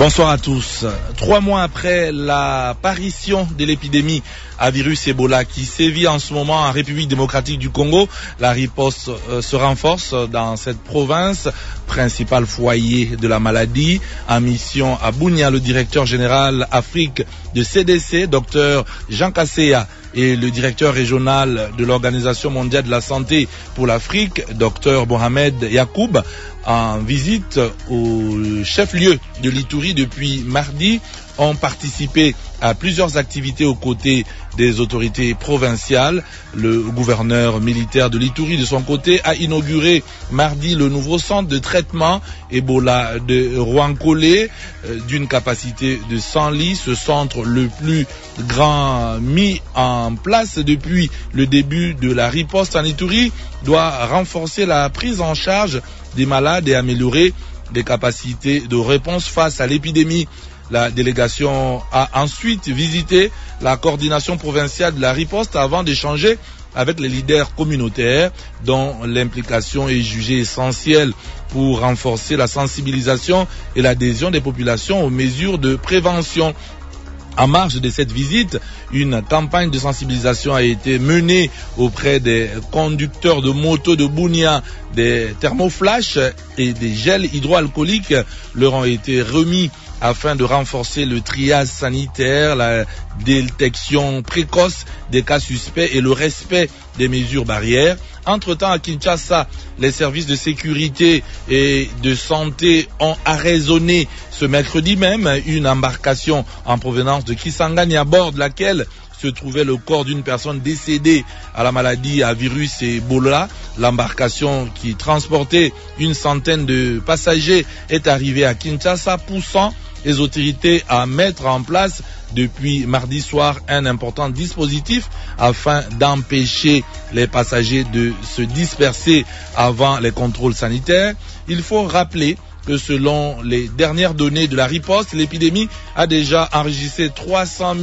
Bonsoir à tous. 3 mois après l'apparition de l'épidémie à virus Ebola qui sévit en ce moment en République démocratique du Congo, la riposte se renforce dans cette province, principal foyer de la maladie. En mission à Bunia, le directeur général Afrique de CDC, Dr Jean Kasseya, et le directeur régional de l'Organisation mondiale de la santé pour l'Afrique, Dr Mohamed Yacoub, en visite au chef-lieu de l'Ituri depuis mardi, ont participé à plusieurs activités aux côtés des autorités provinciales. Le gouverneur militaire de l'Ituri, de son côté, a inauguré mardi le nouveau centre de traitement Ebola de Rwankole d'une capacité de 100 lits. Ce centre, le plus grand mis en place depuis le début de la riposte en Ituri, doit renforcer la prise en charge des malades et améliorer les capacités de réponse face à l'épidémie. La délégation a ensuite visité la coordination provinciale de la riposte avant d'échanger avec les leaders communautaires dont l'implication est jugée essentielle pour renforcer la sensibilisation et l'adhésion des populations aux mesures de prévention. En marge de cette visite, une campagne de sensibilisation a été menée auprès des conducteurs de motos de Bunia. Des thermoflash et des gels hydroalcooliques leur ont été remis afin de renforcer le triage sanitaire, la détection précoce des cas suspects et le respect des mesures barrières. Entre-temps, à Kinshasa, les services de sécurité et de santé ont arraisonné ce mercredi même une embarcation en provenance de Kisangani à bord de laquelle se trouvait le corps d'une personne décédée à la maladie à virus Ebola. L'embarcation qui transportait une centaine de passagers est arrivée à Kinshasa, poussant les autorités à mettre en place depuis mardi soir un important dispositif afin d'empêcher les passagers de se disperser avant les contrôles sanitaires. Il faut rappeler que selon les dernières données de la riposte, l'épidémie a déjà enregistré 300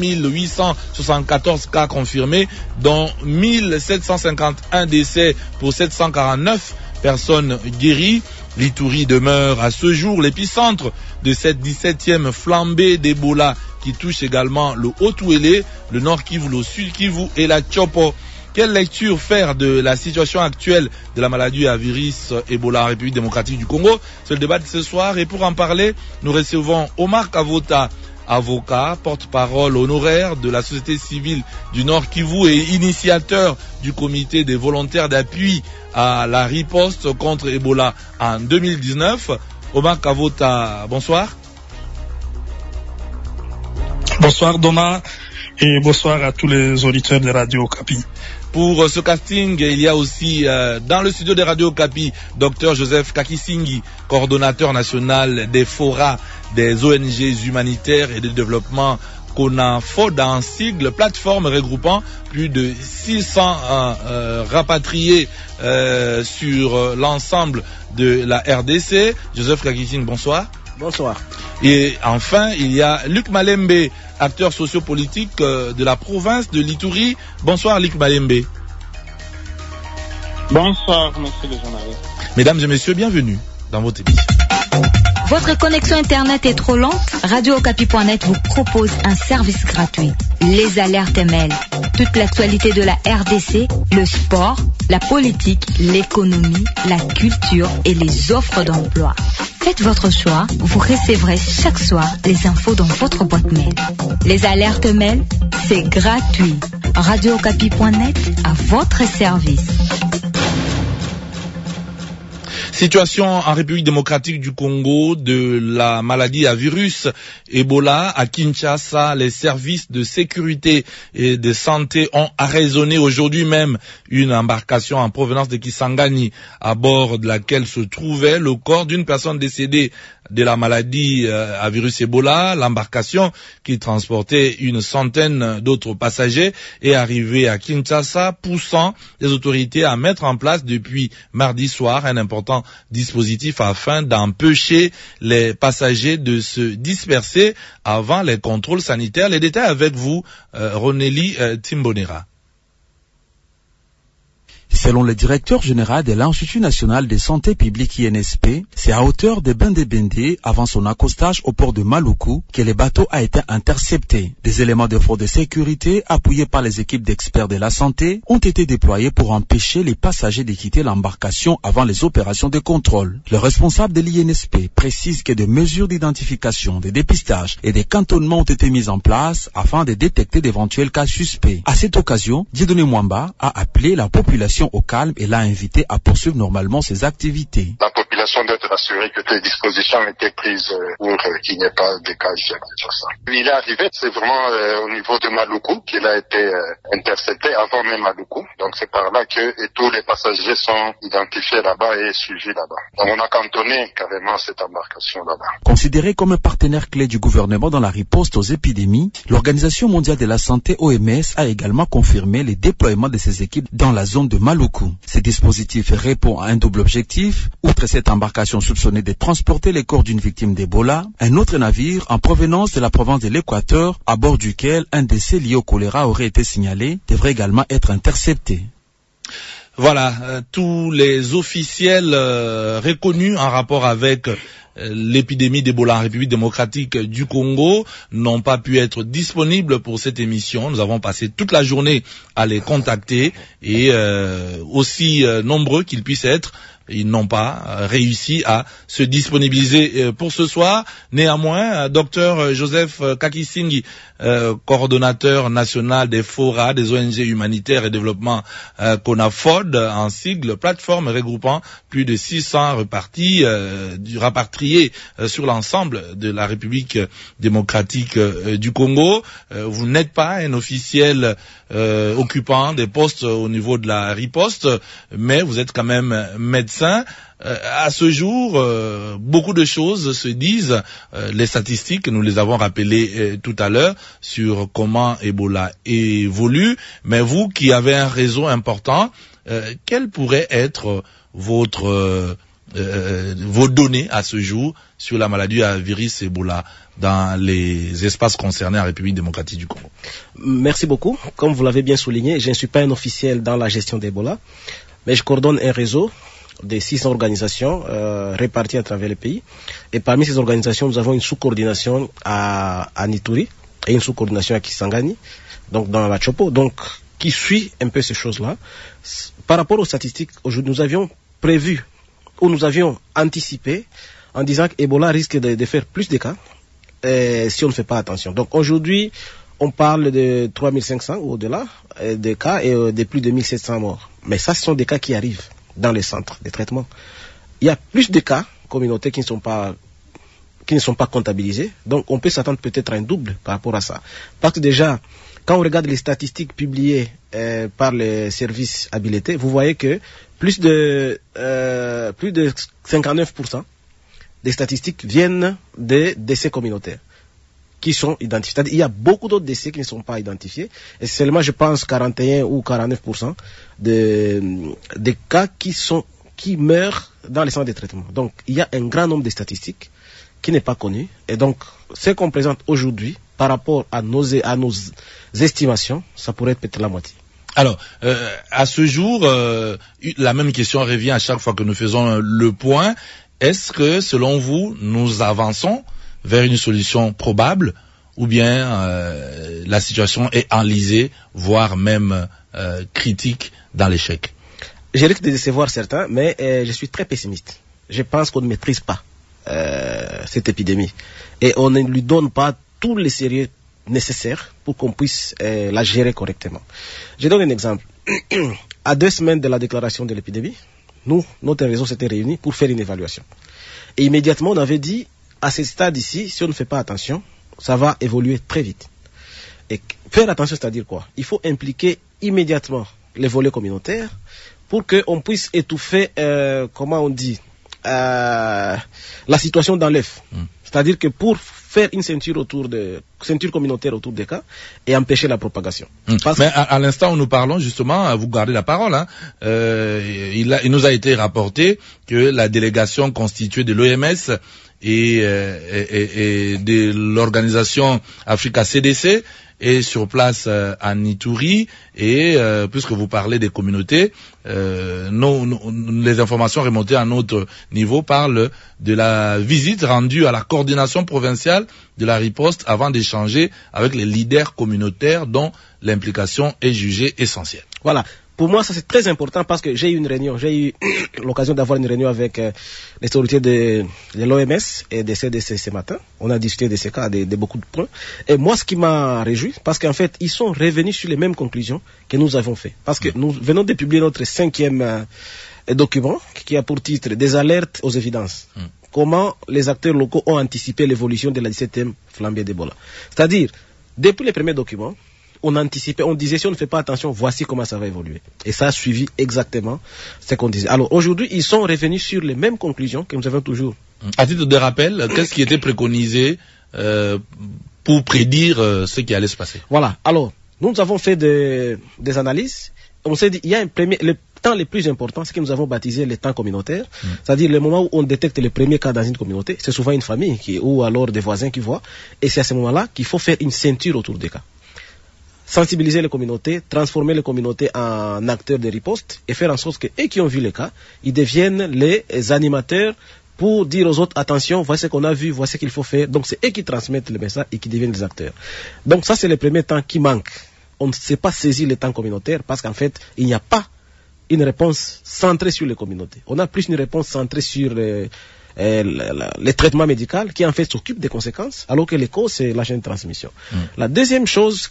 874 cas confirmés, dont 1751 décès pour 749 personnes guéries. L'Ituri demeure à ce jour l'épicentre de cette 17e flambée d'Ebola qui touche également le Haut-Ouélé, le Nord Kivu, le Sud Kivu et la Tchopo. Quelle lecture faire de la situation actuelle de la maladie à virus Ebola en République démocratique du Congo? C'est le débat de ce soir et pour en parler, nous recevons Omar Kavota, avocat, porte-parole honoraire de la société civile du Nord Kivu et initiateur du comité des volontaires d'appui à la riposte contre Ebola en 2019. Omar Kavota, bonsoir. Bonsoir Doma et bonsoir à tous les auditeurs de Radio Okapi. Pour ce casting, il y a aussi dans le studio de Radio Okapi, Dr Joseph Kakisingi, coordonnateur national des forats des ONG humanitaires et de développement CONAFOD en sigle, plateforme regroupant plus de 600 rapatriés sur l'ensemble de la RDC. Joseph Kakisingi, bonsoir. Bonsoir. Et enfin, il y a Luc Malembe, acteur sociopolitique de la province de l'Ituri. Bonsoir Luc Malembe. Bonsoir, monsieur le journaliste. Mesdames et messieurs, bienvenue dans votre émission. Votre connexion Internet est trop lente? Radio-Okapi.net vous propose un service gratuit. Les alertes mail. Toute l'actualité de la RDC, le sport, la politique, l'économie, la culture et les offres d'emploi. Faites votre choix, vous recevrez chaque soir les infos dans votre boîte mail. Les alertes mail, c'est gratuit. Radio-Okapi.net à votre service. Situation en République démocratique du Congo de la maladie à virus Ebola à Kinshasa. Les services de sécurité et de santé ont arraisonné aujourd'hui même une embarcation en provenance de Kisangani à bord de laquelle se trouvait le corps d'une personne décédée de la maladie à virus Ebola. L'embarcation qui transportait une centaine d'autres passagers est arrivée à Kinshasa, poussant les autorités à mettre en place depuis mardi soir un important dispositif afin d'empêcher les passagers de se disperser avant les contrôles sanitaires. Les détails avec vous, Roneli Timbonera. Selon le directeur général de l'Institut national de santé publique INSP, c'est à hauteur de Bende avant son accostage au port de Maluku que le bateau a été intercepté. Des éléments de force de sécurité appuyés par les équipes d'experts de la santé ont été déployés pour empêcher les passagers de quitter l'embarcation avant les opérations de contrôle. Le responsable de l'INSP précise que des mesures d'identification, de dépistage et de cantonnement ont été mises en place afin de détecter d'éventuels cas suspects. À cette occasion, Dieudonné Mwamba a appelé la population au calme et l'a invité à poursuivre normalement ses activités. La population doit être assurée que les dispositions ont été prises pour qu'il n'y ait pas de cas ici à Kinshasa. Il est arrivé, c'est vraiment au niveau de Maluku qu'il a été intercepté avant même Maluku. Donc c'est par là que tous les passagers sont identifiés là-bas et suivis là-bas. Donc on a cantonné carrément cette embarcation là-bas. Considéré comme un partenaire clé du gouvernement dans la riposte aux épidémies, l'Organisation mondiale de la santé OMS a également confirmé les déploiements de ses équipes dans la zone de Maluku. Ce dispositif répond à un double objectif. Outre cette embarcation soupçonnée de transporter les corps d'une victime d'Ebola, un autre navire en provenance de la province de l'Équateur, à bord duquel un décès lié au choléra aurait été signalé, devrait également être intercepté. Voilà, tous les officiels reconnus en rapport avec l'épidémie d'Ebola en République démocratique du Congo n'ont pas pu être disponibles pour cette émission. Nous avons passé toute la journée à les contacter et aussi nombreux qu'ils puissent être, ils n'ont pas réussi à se disponibiliser pour ce soir. Néanmoins, Dr Joseph Kakisingi, coordonnateur national des FORA, des ONG humanitaires et développement CONAFOD, en sigle, plateforme regroupant plus de 600 rapatriés sur l'ensemble de la République démocratique du Congo. Vous n'êtes pas un officiel occupant des postes au niveau de la riposte, mais vous êtes quand même médecin. À ce jour, beaucoup de choses se disent. Les statistiques, nous les avons rappelées tout à l'heure sur comment Ebola évolue. Mais vous qui avez un réseau important, quelles pourraient être vos données à ce jour sur la maladie à virus Ebola dans les espaces concernés en République démocratique du Congo? Merci beaucoup. Comme vous l'avez bien souligné, je ne suis pas un officiel dans la gestion d'Ebola, mais je coordonne un réseau de 600 organisations réparties à travers le pays. Et parmi ces organisations, nous avons une sous-coordination à Nituri et une sous-coordination à Kisangani, donc dans la Chopo, donc qui suit un peu ces choses-là. Par rapport aux statistiques, aujourd'hui, nous avions prévu ou nous avions anticipé en disant qu'Ebola risque de faire plus de cas si on ne fait pas attention. Donc aujourd'hui, on parle de 3500 ou au-delà de cas et de plus de 1700 morts. Mais ça, ce sont des cas qui arrivent dans les centres de traitement. Il y a plus de cas communautaires qui ne sont pas comptabilisés. Donc on peut s'attendre peut-être à un double par rapport à ça. Parce que déjà, quand on regarde les statistiques publiées par les services habilités, vous voyez que plus de 59% des statistiques viennent des décès communautaires qui sont identifiés. C'est-à-dire, il y a beaucoup d'autres décès qui ne sont pas identifiés. Et seulement, je pense, 41 ou 49% des cas qui meurent dans les centres de traitement. Donc, il y a un grand nombre de statistiques qui n'est pas connu. Et donc, ce qu'on présente aujourd'hui, par rapport à nos estimations, ça pourrait être peut-être la moitié. Alors, à ce jour, la même question revient à chaque fois que nous faisons le point. Est-ce que, selon vous, nous avançons vers une solution probable ou bien la situation est enlisée, voire même critique dans l'échec? Je risque de décevoir certains, mais je suis très pessimiste. Je pense qu'on ne maîtrise pas cette épidémie et on ne lui donne pas tous les sérieux nécessaires pour qu'on puisse la gérer correctement. Je donne un exemple. À 2 semaines de la déclaration de l'épidémie, notre réseau s'était réuni pour faire une évaluation. Et immédiatement, on avait dit, à ce stade ici, si on ne fait pas attention, ça va évoluer très vite. Et faire attention, c'est-à-dire quoi? Il faut impliquer immédiatement les volets communautaires pour qu'on puisse étouffer, comment on dit, la situation dans l'œuf. C'est-à-dire que pour faire une ceinture communautaire autour des cas et empêcher la propagation. Mais à l'instant où nous parlons, justement, vous gardez la parole, hein, il nous a été rapporté que la délégation constituée de l'OMS et de l'organisation Africa CDC est sur place à Ituri et puisque vous parlez des communautés, les informations remontées à notre niveau parlent de la visite rendue à la coordination provinciale de la riposte avant d'échanger avec les leaders communautaires dont l'implication est jugée essentielle. Voilà. Pour moi, ça c'est très important parce que j'ai eu l'occasion d'avoir une réunion avec les autorités de l'OMS et des CDC ce matin. On a discuté de ces cas, de beaucoup de points. Et moi, ce qui m'a réjoui, parce qu'en fait, ils sont revenus sur les mêmes conclusions que nous avons fait. Parce que nous venons de publier notre 5e document qui a pour titre des alertes aux évidences. Comment les acteurs locaux ont anticipé l'évolution de la 17e flambée d'Ebola. C'est-à-dire, depuis les premiers documents, on anticipait, on disait si on ne fait pas attention, voici comment ça va évoluer. Et ça a suivi exactement ce qu'on disait. Alors aujourd'hui, ils sont revenus sur les mêmes conclusions que nous avons toujours. À titre de rappel, qu'est-ce qui était préconisé pour prédire ce qui allait se passer? Voilà. Alors, nous avons fait des analyses. On s'est dit, il y a le temps le plus important, c'est que nous avons baptisé le temps communautaire. C'est-à-dire le moment où on détecte les premiers cas dans une communauté, c'est souvent une famille ou alors des voisins qui voient. Et c'est à ce moment-là qu'il faut faire une ceinture autour des cas. Sensibiliser les communautés, transformer les communautés en acteurs de riposte et faire en sorte que eux qui ont vu les cas, ils deviennent les animateurs pour dire aux autres, attention, voici ce qu'on a vu, voici ce qu'il faut faire. Donc c'est eux qui transmettent le message et qui deviennent les acteurs. Donc ça c'est le premier temps qui manque. On ne sait pas saisir le temps communautaire parce qu'en fait, il n'y a pas une réponse centrée sur les communautés. On a plus une réponse centrée sur le traitement médical qui en fait s'occupe des conséquences, alors que les causes c'est la chaîne de transmission. La deuxième chose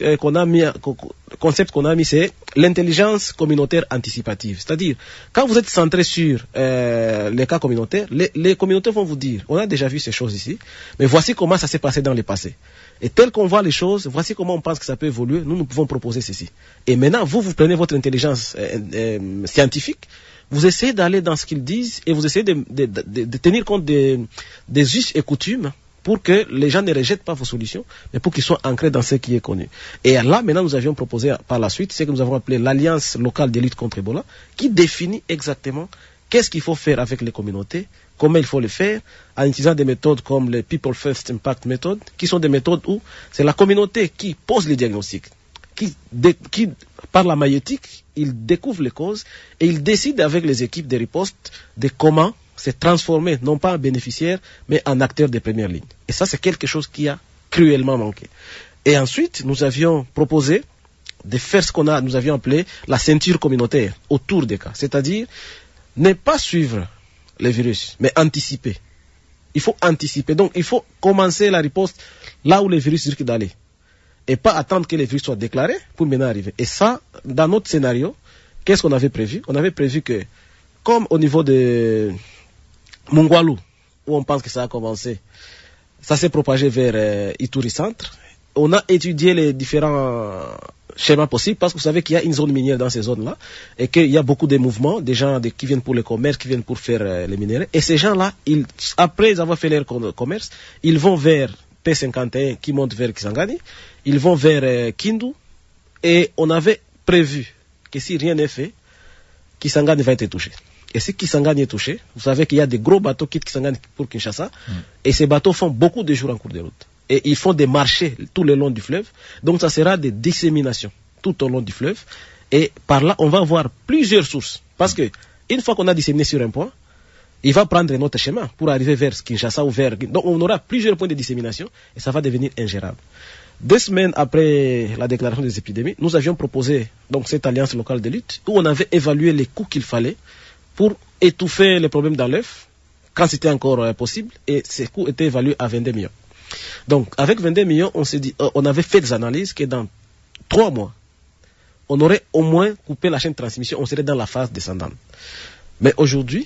concept qu'on a mis, c'est l'intelligence communautaire anticipative. C'est-à-dire, quand vous êtes centré sur les cas communautaires, les communautés vont vous dire, on a déjà vu ces choses ici, mais voici comment ça s'est passé dans le passé. Et tel qu'on voit les choses, voici comment on pense que ça peut évoluer, nous pouvons proposer ceci. Et maintenant, vous prenez votre intelligence scientifique, vous essayez d'aller dans ce qu'ils disent et vous essayez de tenir compte des us et coutumes pour que les gens ne rejettent pas vos solutions, mais pour qu'ils soient ancrés dans ce qui est connu. Et là, maintenant, nous avions proposé par la suite ce que nous avons appelé l'Alliance locale de lutte contre Ebola, qui définit exactement qu'est-ce qu'il faut faire avec les communautés, comment il faut le faire, en utilisant des méthodes comme les People First Impact Method, qui sont des méthodes où c'est la communauté qui pose les diagnostics, qui par la maïeutique, il découvre les causes et il décide avec les équipes de riposte de comment se transformer, non pas en bénéficiaire, mais en acteur de première ligne. Et ça, c'est quelque chose qui a cruellement manqué. Et ensuite, nous avions proposé de faire ce nous avions appelé la ceinture communautaire autour des cas. C'est-à-dire, ne pas suivre le virus, mais anticiper. Il faut anticiper. Donc, il faut commencer la riposte là où le virus risque d'aller. Et pas attendre que les virus soient déclarés pour maintenant arriver. Et ça, dans notre scénario, qu'est-ce qu'on avait prévu? On avait prévu que, comme au niveau de Mungwalu, où on pense que ça a commencé, ça s'est propagé vers Ituri Centre. On a étudié les différents schémas possibles parce que vous savez qu'il y a une zone minière dans ces zones-là et qu'il y a beaucoup de mouvements, des gens qui viennent pour le commerce, qui viennent pour faire les minéraux. Et ces gens-là, après avoir fait leur commerce, ils vont vers P51 qui monte vers Kisangani, ils vont vers Kindu et on avait prévu que si rien n'est fait, Kisangani va être touché. Et si Kisangani est touché, vous savez qu'il y a des gros bateaux qui quittent Kisangani pour Kinshasa et ces bateaux font beaucoup de jours en cours de route. Et ils font des marchés tout le long du fleuve, donc ça sera des disséminations tout au long du fleuve et par là on va avoir plusieurs sources parce que une fois qu'on a disséminé sur un point, il va prendre un autre chemin pour arriver vers Kinshasa ou vers... Donc on aura plusieurs points de dissémination et ça va devenir ingérable. 2 semaines après la déclaration des épidémies, nous avions proposé donc cette alliance locale de lutte où on avait évalué les coûts qu'il fallait pour étouffer les problèmes dans l'œuf quand c'était encore possible et ces coûts étaient évalués à 22 millions. Donc avec 22 millions, on s'est dit, on avait fait des analyses que dans 3 mois, on aurait au moins coupé la chaîne de transmission, on serait dans la phase descendante. Mais aujourd'hui,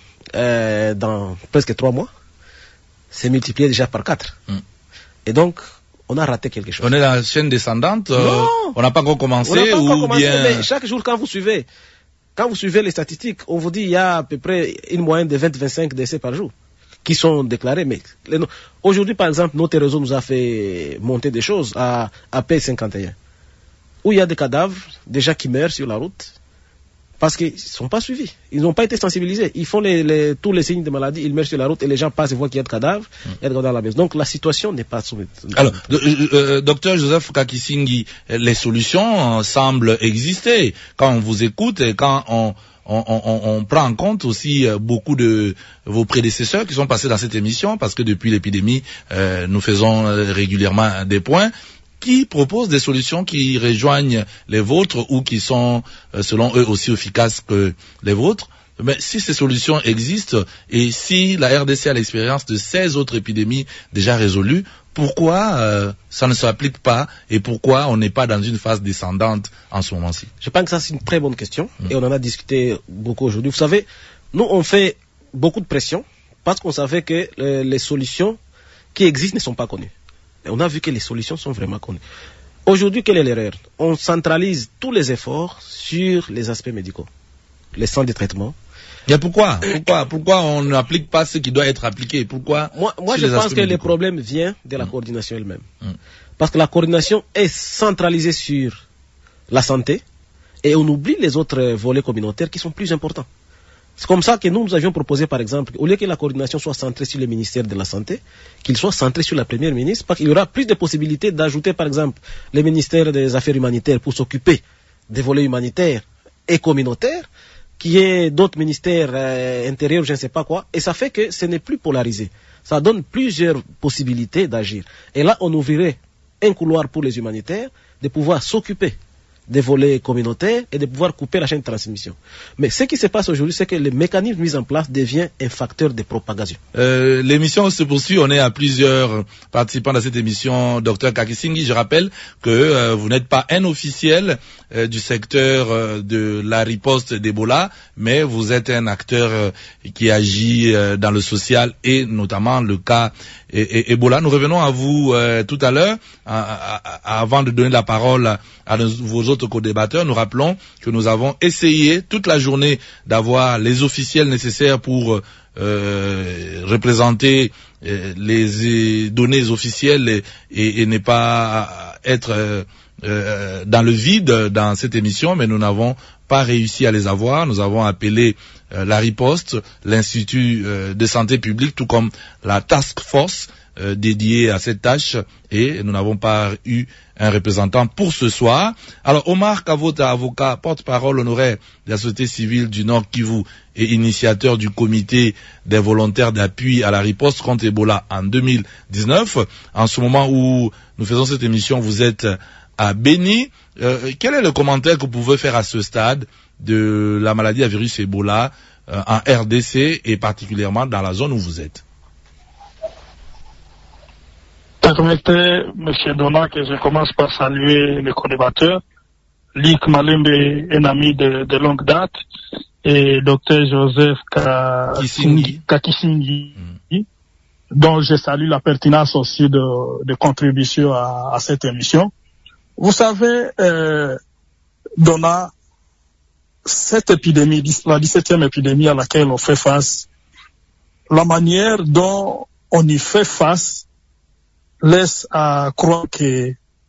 dans presque 3 mois, c'est multiplié déjà par 4. Et donc, on a raté quelque chose. On est dans la chaîne descendante, on n'a pas encore commencé, mais chaque jour quand vous suivez les statistiques, on vous dit il y a à peu près une moyenne de 20-25 décès par jour qui sont déclarés. Mais aujourd'hui, par exemple, notre réseau nous a fait monter des choses à P51, où il y a des cadavres déjà qui meurent sur la route parce qu'ils ne sont pas suivis. Ils n'ont pas été sensibilisés. Ils font tous les signes de maladie, ils meurent sur la route et les gens passent et voient qu'il y a de cadavres, il y a de cadavres dans la maison. Donc la situation n'est pas soumise. Alors, docteur Joseph Kakisingui, les solutions semblent exister quand on vous écoute et quand on prend en compte aussi beaucoup de vos prédécesseurs qui sont passés dans cette émission, parce que depuis l'épidémie, nous faisons régulièrement des points, qui proposent des solutions qui rejoignent les vôtres ou qui sont, selon eux, aussi efficaces que les vôtres. Mais si ces solutions existent et si la RDC a l'expérience de 16 autres épidémies déjà résolues, pourquoi ça ne s'applique pas et pourquoi on n'est pas dans une phase descendante en ce moment-ci? Je pense que ça c'est une très bonne question et on en a discuté beaucoup aujourd'hui. Vous savez, nous on fait beaucoup de pression parce qu'on savait que les solutions qui existent ne sont pas connues. Et on a vu que les solutions sont vraiment connues. Aujourd'hui, quelle est l'erreur? On centralise tous les efforts sur les aspects médicaux, les centres de traitement. Mais pourquoi on n'applique pas ce qui doit être appliqué? Pourquoi? Moi je pense que le problème vient de la coordination elle-même. Parce que la coordination est centralisée sur la santé et on oublie les autres volets communautaires qui sont plus importants. C'est comme ça que nous avions proposé, par exemple, au lieu que la coordination soit centrée sur le ministère de la Santé, qu'il soit centré sur la première ministre, parce qu'il y aura plus de possibilités d'ajouter, par exemple, le ministère des Affaires humanitaires pour s'occuper des volets humanitaires et communautaires, qu'il y ait d'autres ministères intérieurs, je ne sais pas quoi, et ça fait que ce n'est plus polarisé. Ça donne plusieurs possibilités d'agir. Et là, on ouvrirait un couloir pour les humanitaires de pouvoir s'occuper des volets communautaires et de pouvoir couper la chaîne de transmission. Mais ce qui se passe aujourd'hui, c'est que le mécanisme mis en place devient un facteur de propagation. L'émission se poursuit, on est à plusieurs participants dans cette émission. Docteur Kakisingui, je rappelle que vous n'êtes pas un officiel du secteur de la riposte d'Ebola, mais vous êtes un acteur qui agit dans le social et notamment le cas Ebola. Nous revenons à vous tout à l'heure. Avant de donner la parole à vos autres co-débatteurs, nous rappelons que nous avons essayé toute la journée d'avoir les officiels nécessaires pour représenter les données officielles et ne pas être dans le vide dans cette émission, mais nous n'avons pas réussi à les avoir. Nous avons appelé la riposte, l'Institut de santé publique, tout comme la task force dédiée à cette tâche, et nous n'avons pas eu un représentant pour ce soir. Alors, Omar Kavota, avocat, porte-parole honoraire de la société civile du Nord Kivu et initiateur du comité des volontaires d'appui à la riposte contre Ebola en 2019. En ce moment où nous faisons cette émission, vous êtes à Béni. Quel est le commentaire que vous pouvez faire à ce stade de la maladie à virus Ebola en RDC et particulièrement dans la zone où vous êtes? Permettez, M. Donat, que je commence par saluer les co-débatteurs, Lick Malembe, un ami de longue date, et Dr Joseph Kakisingui, dont je salue la pertinence aussi de contribution à cette émission. Vous savez, Donat, cette épidémie, la 17e épidémie à laquelle on fait face, la manière dont on y fait face laisse à croire que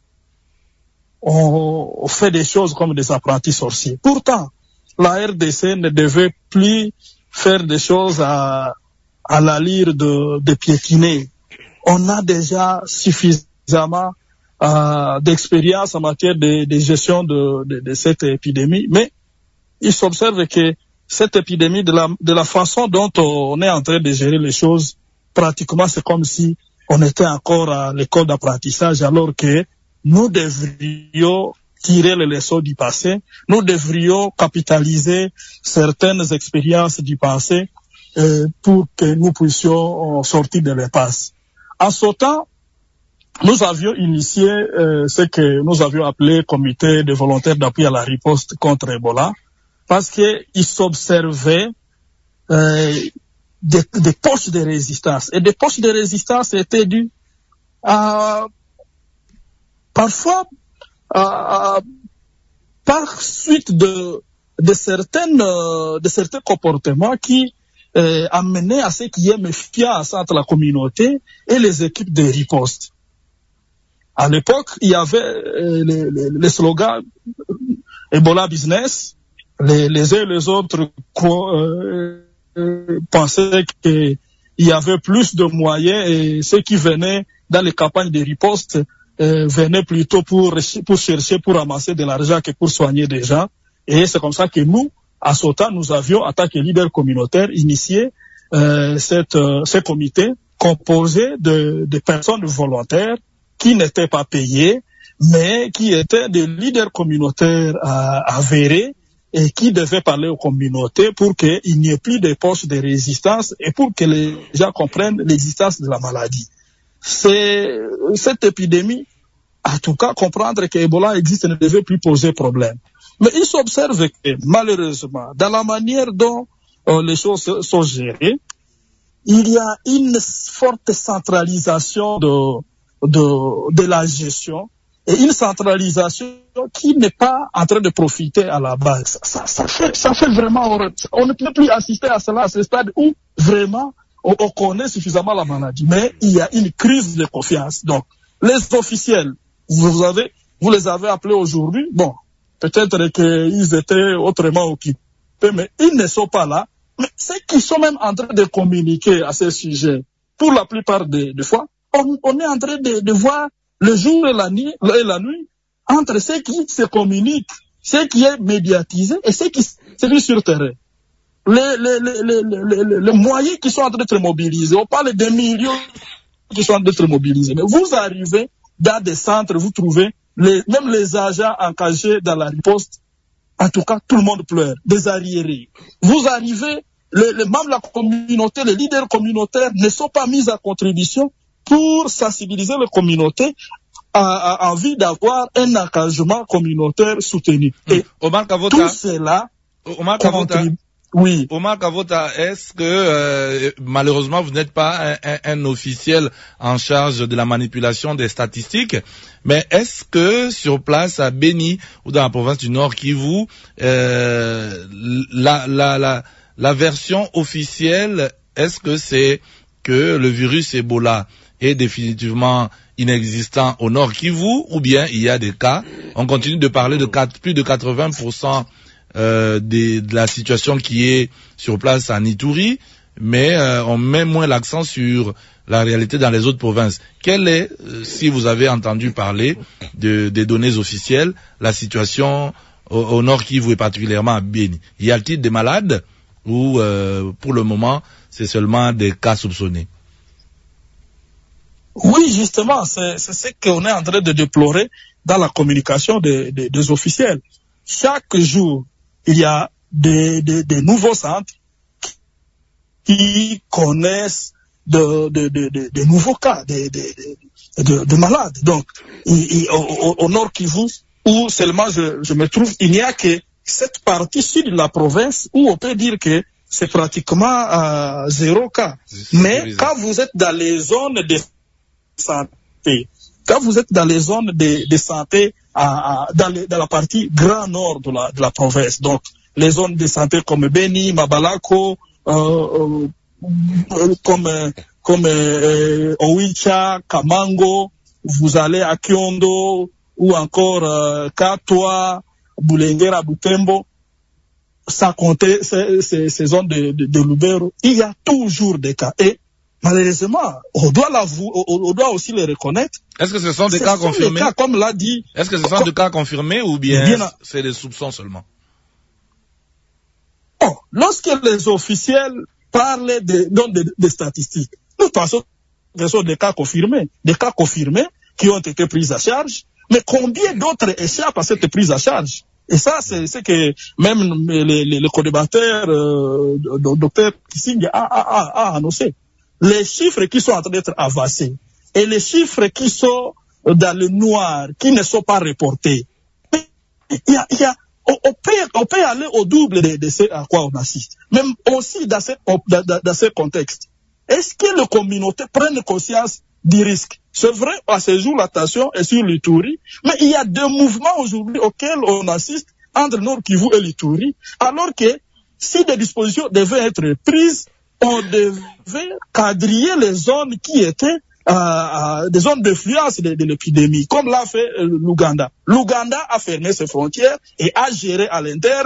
on fait des choses comme des apprentis sorciers. Pourtant, la RDC ne devait plus faire des choses à l'allure de piétiner. On a déjà suffisamment d'expérience en matière de gestion de cette épidémie, mais il s'observe que cette épidémie, de la façon dont on est en train de gérer les choses, pratiquement c'est comme si on était encore à l'école d'apprentissage, alors que nous devrions tirer les leçons du passé, nous devrions capitaliser certaines expériences du passé pour que nous puissions sortir de l'impasse. En ce temps, nous avions initié ce que nous avions appelé comité de volontaires d'appui à la riposte contre Ebola, parce qu'il s'observait des poches de résistance. Et des poches de résistance étaient dues parfois par suite de certains comportements qui amenaient à ce qu'il y ait méfiance entre la communauté et les équipes de riposte. À l'époque, il y avait le slogan Ebola Business, les uns et les autres pensaient qu'il y avait plus de moyens et ceux qui venaient dans les campagnes de riposte venaient plutôt pour chercher, pour ramasser de l'argent que pour soigner des gens. Et c'est comme ça que nous, à Sota, nous avions, en tant que leader communautaire, initié ce comité composé de personnes volontaires qui n'étaient pas payées, mais qui étaient des leaders communautaires avérés et qui devaient parler aux communautés pour qu'il n'y ait plus de poches de résistance et pour que les gens comprennent l'existence de la maladie. C'est cette épidémie, en tout cas, comprendre que Ebola existe ne devait plus poser problème. Mais il s'observe que, malheureusement, dans la manière dont les choses sont gérées, il y a une forte centralisation de la gestion et une centralisation qui n'est pas en train de profiter à la base. Ça fait vraiment horreur. On ne peut plus assister à cela à ce stade où vraiment on connaît suffisamment la maladie. Mais il y a une crise de confiance. Donc, les officiels, vous les avez appelés aujourd'hui. Bon, peut-être qu'ils étaient autrement occupés, mais ils ne sont pas là. Mais ceux qui sont même en train de communiquer à ce sujet, pour la plupart des fois, on est en train de voir le jour et la nuit entre ceux qui se communiquent, ceux qui est médiatisé et ceux qui sont sur terrain. Les moyens qui sont en train d'être mobilisés, on parle des millions qui sont en train d'être mobilisés. Mais vous arrivez dans des centres, vous trouvez même les agents engagés dans la riposte, en tout cas, tout le monde pleure, des arriérés. Vous arrivez, les membres de la communauté, les leaders communautaires ne sont pas mis à contribution pour sensibiliser les communautés à envie d'avoir un engagement communautaire soutenu. Et Omar Kavota, tout cela contribue. Oui. Omar Kavota, est-ce que malheureusement vous n'êtes pas un officiel en charge de la manipulation des statistiques, mais est-ce que sur place à Beni ou dans la province du Nord Kivu, la version officielle, est-ce que c'est que le virus Ebola est définitivement inexistant au Nord Kivu, ou bien il y a des cas, on continue de parler de plus de 80% de la situation qui est sur place à Ituri, mais on met moins l'accent sur la réalité dans les autres provinces. Quelle est, si vous avez entendu parler des données officielles, la situation au Nord Kivu et particulièrement à Beni? Y a-t-il des malades ou pour le moment c'est seulement des cas soupçonnés? Oui, justement, c'est ce qu'on est en train de déplorer dans la communication des officiels. Chaque jour, il y a des nouveaux centres qui connaissent de nouveaux cas de malades. Donc, au Nord Kivu, où seulement je me trouve, il n'y a que cette partie sud de la province où on peut dire que c'est pratiquement 0 cas. Mais quand vous êtes dans les zones de santé, quand vous êtes dans les zones de santé dans la partie grand nord de la province, donc les zones de santé comme Beni, Mabalako, comme Owicha, Kamango, vous allez à Kiondo ou encore Katwa, Boulengera, Butembo, sans compter ces zones de Lubero, il y a toujours des cas. Et malheureusement, on doit aussi les reconnaître. Est-ce que ce sont des cas confirmés? Des cas, comme l'a dit. Est-ce que ce sont des cas confirmés ou bien c'est des soupçons seulement? Oh, lorsque les officiels parlent de statistiques, nous pensons que ce sont des cas confirmés qui ont été pris à charge. Mais combien d'autres échappent à cette prise à charge? Et ça, c'est ce que même le co-débatteur, docteur Kissing a annoncé. Les chiffres qui sont en train d'être avancés et les chiffres qui sont dans le noir, qui ne sont pas reportés, on peut aller au double de ce à quoi on assiste. Même aussi dans ce contexte. Est-ce que les communautés prennent conscience du risque? C'est vrai, à ce jour, la tension est sur l'Ituri, mais il y a deux mouvements aujourd'hui auxquels on assiste entre Nord Kivu et l'Ituri, alors que si des dispositions devaient être prises, on devait quadriller les zones qui étaient des zones d'influence de l'épidémie, comme l'a fait l'Ouganda. L'Ouganda a fermé ses frontières et a géré à l'interne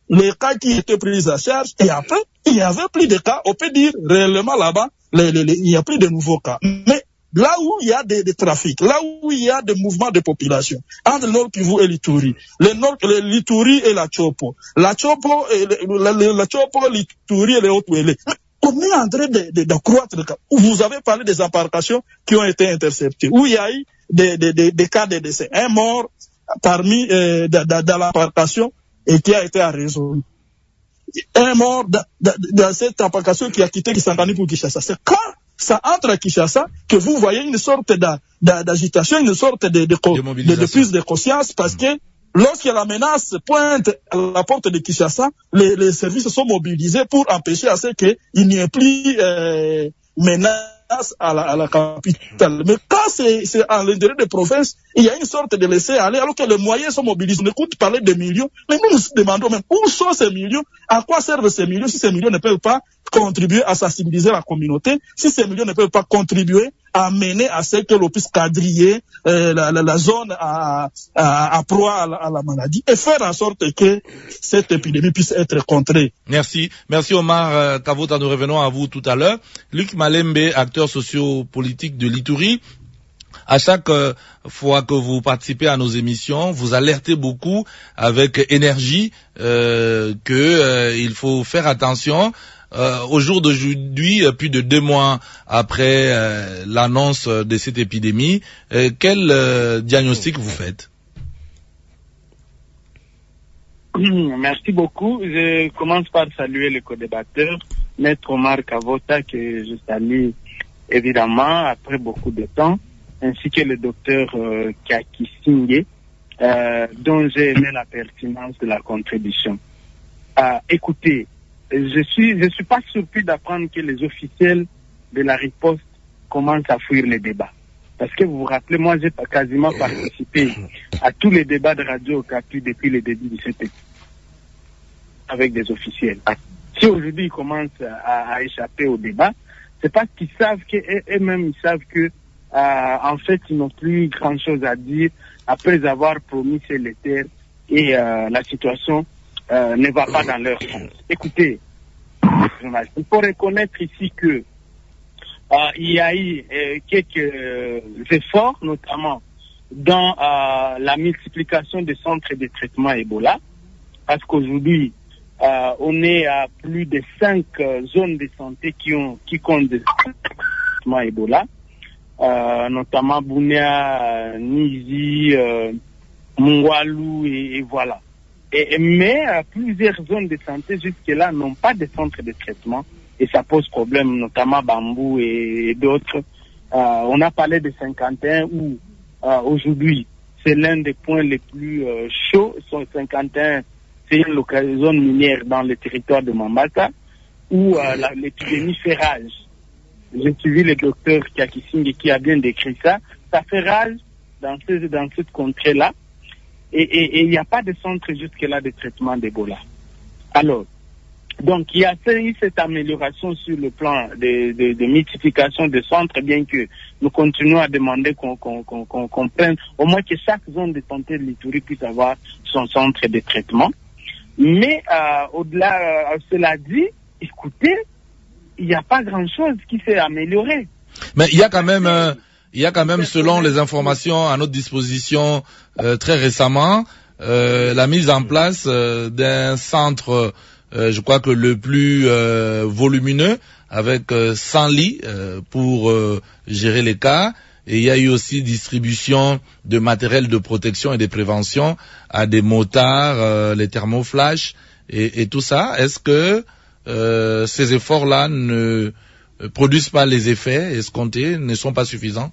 les cas qui étaient pris à charge, et après, il n'y avait plus de cas. On peut dire réellement là-bas, il n'y a plus de nouveaux cas. Mais là où il y a des trafics, là où il y a des mouvements de population, entre le Nord Kivu et l'Ituri, l'Ituri et la Chopo, la Chopo, l'Ituri et les Hautes-Ouélé, on est en train de croître. Vous avez parlé des embarcations qui ont été interceptées, où il y a eu des cas de décès. Un mort parmi dans l'embarcation et qui a été résolu. Un mort dans cette embarcation qui a quitté Kisangani pour Kinshasa. C'est quand ça entre à Kinshasa que vous voyez une sorte d'agitation, une sorte de prise de conscience, parce que lorsque la menace pointe à la porte de Kinshasa, les services sont mobilisés pour empêcher à ce qu'il n'y ait plus menace à la capitale. Mais quand c'est à l'intérieur des provinces, il y a une sorte de laisser aller, alors que les moyens sont mobilisés. On écoute parler de millions, mais nous nous demandons même où sont ces millions, à quoi servent ces millions, si ces millions ne peuvent pas contribuer à sensibiliser la communauté, si ces millions ne peuvent pas contribuer à mener à ce que l'on puisse quadriller la zone à proie à la maladie et faire en sorte que cette épidémie puisse être contrée. Merci Omar Kavota, nous revenons à vous tout à l'heure. Luc Malembe, acteur sociopolitique de l'Ituri. À chaque fois que vous participez à nos émissions, vous alertez beaucoup avec énergie qu'il faut faire attention. Au jour d'aujourd'hui, plus de 2 mois après l'annonce de cette épidémie, quel diagnostic vous faites? Merci beaucoup. Je commence par saluer le co-débatteur, Maître Omar Kavota, que je salue évidemment après beaucoup de temps, ainsi que le docteur Kaki Singé, dont j'ai aimé la pertinence de la contribution. Écoutez, je suis pas surpris d'apprendre que les officiels de la riposte commencent à fuir les débats. Parce que vous vous rappelez, moi j'ai quasiment participé à tous les débats de Radio Okapi depuis le début de cette époque avec des officiels. Si aujourd'hui ils commencent à échapper au débat, c'est parce qu'ils savent qu'eux-mêmes ils savent que en fait ils n'ont plus grand chose à dire après avoir promis les terres et la situation ne va pas dans leur sens. Écoutez, il faut reconnaître ici que il y a eu quelques efforts, notamment dans la multiplication des centres de traitement Ebola, parce qu'aujourd'hui, on est à plus de 5 zones de santé qui comptent des traitements Ebola, notamment Bunia, Nizi, Mungwalu et voilà. Mais plusieurs zones de santé jusque-là n'ont pas de centres de traitement et ça pose problème, notamment Bambou et d'autres. On a parlé de 51 où aujourd'hui c'est l'un des points les plus chauds. 51, c'est une zone minière dans le territoire de Mambasa où l'épidémie fait rage. J'ai suivi le docteur Kakising qui a bien décrit ça. Ça fait rage dans cette contrée-là. Et il n'y a pas de centre jusque-là de traitement d'Ebola. Alors, donc il y a eu cette amélioration sur le plan de multiplication de centres, bien que nous continuons à demander qu'on prenne au moins que chaque zone de santé de l'Ituri puisse avoir son centre de traitement. Mais au-delà, cela dit, écoutez, il n'y a pas grand-chose qui s'est amélioré. Mais il y a quand même, selon les informations à notre disposition très récemment, la mise en place d'un centre, je crois que le plus volumineux, avec 100 lits pour gérer les cas. Et il y a eu aussi distribution de matériel de protection et de prévention à des motards, les thermoflash et tout ça. Est-ce que ces efforts-là ne produisent pas les effets escomptés, ne sont pas suffisants?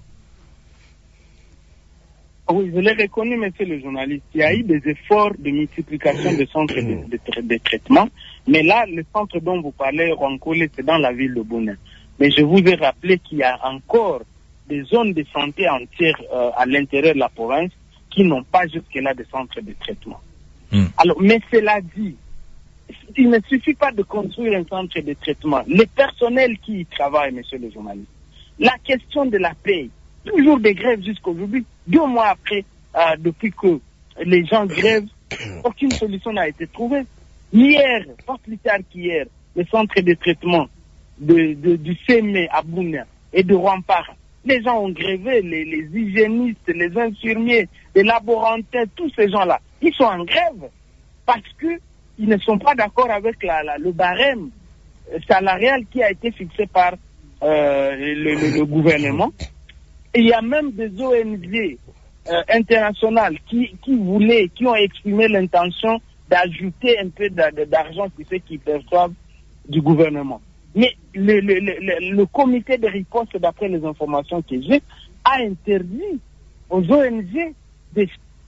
Oui, je l'ai reconnu, monsieur le journaliste. Il y a eu des efforts de multiplication de centres de traitement. Mais là, le centre dont vous parlez, Ronkole, c'est dans la ville de Bounin. Mais je vous ai rappelé qu'il y a encore des zones de santé entières à l'intérieur de la province qui n'ont pas jusque-là de centres de traitement. Alors, mais cela dit, il ne suffit pas de construire un centre de traitement. Les personnels qui y travaillent, monsieur le journaliste, la question de la paix, toujours des grèves jusqu'aujourd'hui, 2 mois après, depuis que les gens grèvent, aucune solution n'a été trouvée. Hier, pas plus tard qu'hier, le centre de traitement du CME à Bounia et de Rempart, les gens ont grévé, les hygiénistes, les infirmiers, les laborantins, tous ces gens-là, ils sont en grève parce qu'ils ne sont pas d'accord avec le barème salarial qui a été fixé par le gouvernement. Et il y a même des ONG internationales qui ont exprimé l'intention d'ajouter un peu d'argent sur ceux qui perçoivent du gouvernement. Mais le comité de riposte, d'après les informations que j'ai, a interdit aux ONG de...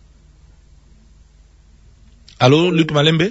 Allô, Luc Malembe?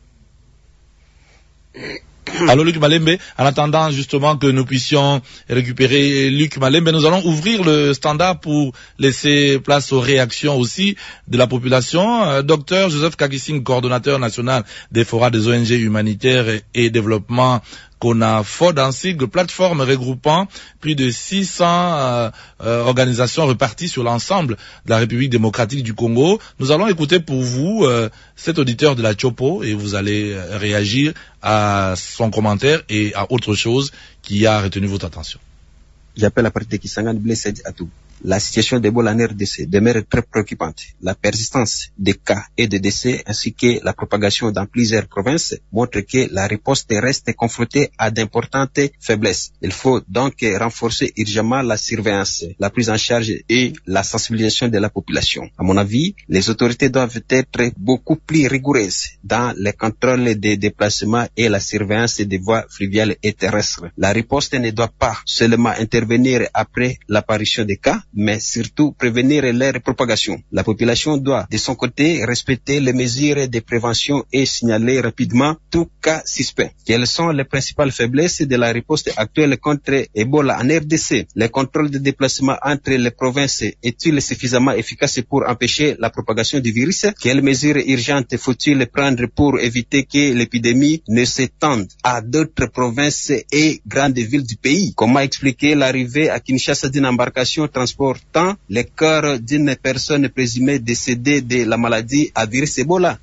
Allô Luc Malembe, en attendant justement que nous puissions récupérer Luc Malembe, nous allons ouvrir le standard pour laisser place aux réactions aussi de la population. Docteur Joseph Kakising, coordonnateur national des forats des ONG humanitaires et développement CONAFOD, ainsi que plateforme regroupant plus de 600 organisations reparties sur l'ensemble de la République démocratique du Congo. Nous allons écouter pour vous cet auditeur de la Chopo et vous allez réagir à son commentaire et à autre chose qui a retenu votre attention. J'appelle la partie de Kisangani Blessed Atou. La situation d'Ebola en RDC demeure très préoccupante. La persistance des cas et de décès ainsi que la propagation dans plusieurs provinces montre que la riposte reste confrontée à d'importantes faiblesses. Il faut donc renforcer urgemment la surveillance, la prise en charge et la sensibilisation de la population. À mon avis, les autorités doivent être beaucoup plus rigoureuses dans les contrôles des déplacements et la surveillance des voies fluviales et terrestres. La riposte ne doit pas seulement intervenir après l'apparition des cas, mais surtout prévenir leur propagation. La population doit, de son côté, respecter les mesures de prévention et signaler rapidement tout cas suspect. Quelles sont les principales faiblesses de la riposte actuelle contre Ebola en RDC? Les contrôles de déplacement entre les provinces est-il suffisamment efficace pour empêcher la propagation du virus? Quelles mesures urgentes faut-il prendre pour éviter que l'épidémie ne s'étende à d'autres provinces et grandes villes du pays? Comment expliquer l'arrivée à Kinshasa d'une embarcation transportant les corps d'une personne présumée décédée de la maladie à virus Ebola?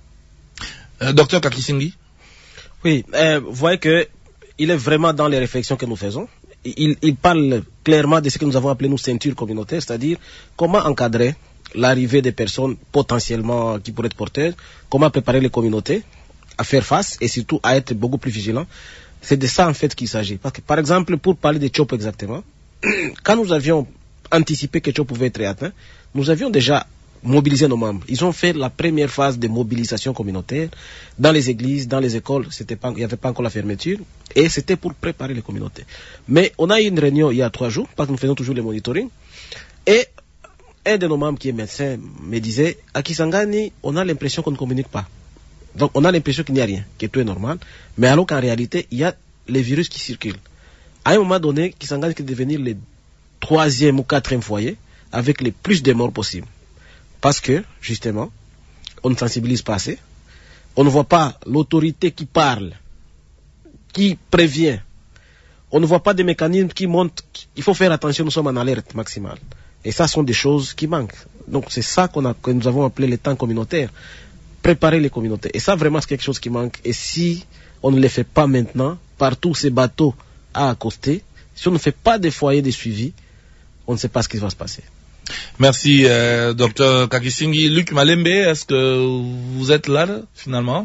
Docteur Kakisingi? Oui, vous voyez que il est vraiment dans les réflexions que nous faisons. Il parle clairement de ce que nous avons appelé nous ceinture communautaire, c'est-à-dire comment encadrer l'arrivée des personnes potentiellement qui pourraient être porteuses, comment préparer les communautés à faire face et surtout à être beaucoup plus vigilants. C'est de ça en fait qu'il s'agit. Parce que, par exemple, pour parler de Chopo exactement, quand nous avions anticipé que Chopo pouvait être atteint, nous avions déjà mobilisé nos membres. Ils ont fait la première phase de mobilisation communautaire dans les églises, dans les écoles. Il n'y avait pas encore la fermeture et c'était pour préparer les communautés. Mais on a eu une réunion il y a 3 jours, parce que nous faisons toujours les monitoring, et un de nos membres qui est médecin me disait, à Kisangani, on a l'impression qu'on ne communique pas. Donc on a l'impression qu'il n'y a rien, que tout est normal, mais alors qu'en réalité, il y a les virus qui circulent. À un moment donné, Kisangani est devenu le 3e ou 4e foyer avec le plus de morts possibles. Parce que, justement, on ne sensibilise pas assez, on ne voit pas l'autorité qui parle, qui prévient, on ne voit pas des mécanismes qui montrent qu'il faut faire attention, nous sommes en alerte maximale. Et ça sont des choses qui manquent. Donc c'est ça que nous avons appelé les temps communautaires. Préparer les communautés. Et ça vraiment c'est quelque chose qui manque. Et si on ne le fait pas maintenant, partout ces bateaux à accoster, si on ne fait pas des foyers de suivi, on ne sait pas ce qui va se passer. Merci, Dr Kakisingi. Luc Malembe, est-ce que vous êtes là, finalement?